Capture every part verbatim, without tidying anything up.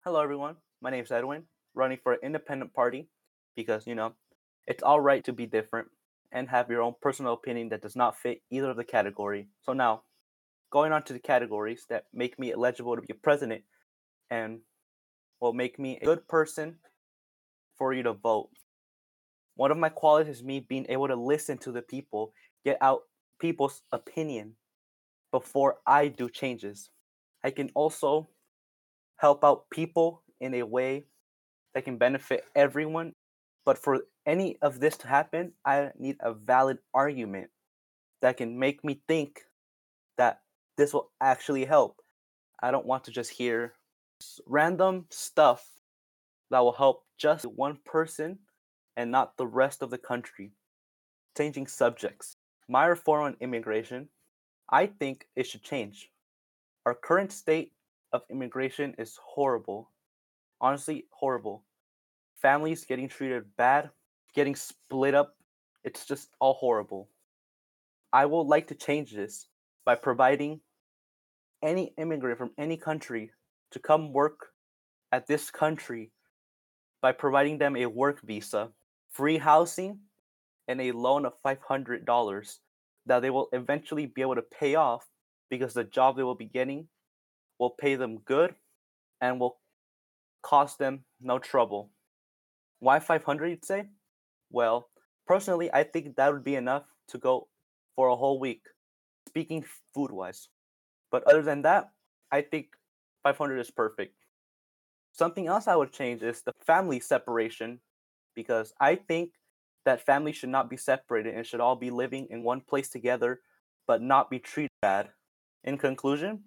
Hello, everyone. My name is Edwin, running for an independent party because, you know, it's all right to be different and have your own personal opinion that does not fit either of the category. So now, going on to the categories that make me eligible to be a president and will make me a good person for you to vote. One of my qualities is me being able to listen to the people, get out people's opinion before I do changes. I can also help out people in a way that can benefit everyone. But for any of this to happen, I need a valid argument that can make me think that this will actually help. I don't want to just hear random stuff that will help just one person and not the rest of the country. Changing subjects. My reform on immigration, I think it should change. Our current state of immigration is horrible. Honestly, horrible. Families getting treated bad, getting split up. It's just all horrible. I would like to change this by providing any immigrant from any country to come work at this country by providing them a work visa, free housing, and a loan of five hundred dollars that they will eventually be able to pay off because the job they will be getting will pay them good and will cost them no trouble. Why five hundred, you'd say? Well, personally, I think that would be enough to go for a whole week, speaking food wise. But other than that, I think five hundred is perfect. Something else I would change is the family separation because I think that families should not be separated and should all be living in one place together but not be treated bad. In conclusion,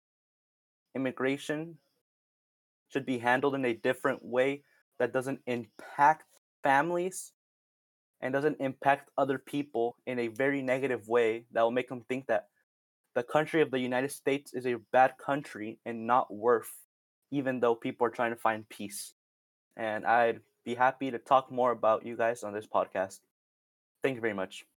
immigration should be handled in a different way that doesn't impact families and doesn't impact other people in a very negative way that will make them think that the country of the United States is a bad country and not worth, even though people are trying to find peace. And I'd be happy to talk more about you guys on this podcast. Thank you very much.